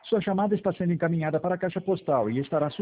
Sua chamada está sendo encaminhada para a caixa postal e estará